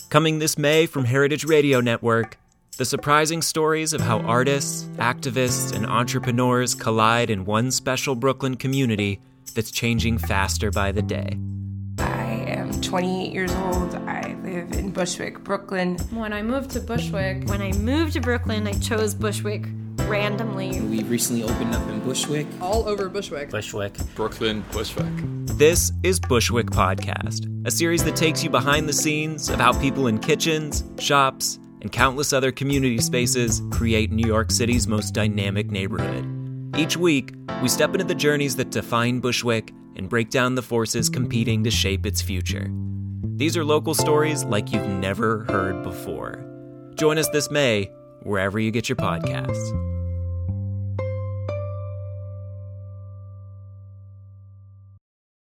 Coming this May from Heritage Radio Network, the surprising stories of how artists, activists, and entrepreneurs collide in one special Brooklyn community that's changing faster by the day. I am 28 years old. I live in Bushwick, Brooklyn. When I moved to Brooklyn, I chose Bushwick randomly. We recently opened up in Bushwick. All over Bushwick. Brooklyn, Bushwick. This is Bushwick Podcast, a series that takes you behind the scenes of how people in kitchens, shops, and countless other community spaces create New York City's most dynamic neighborhood. Each week, we step into the journeys that define Bushwick and break down the forces competing to shape its future. These are local stories like you've never heard before. Join us this May, wherever you get your podcasts.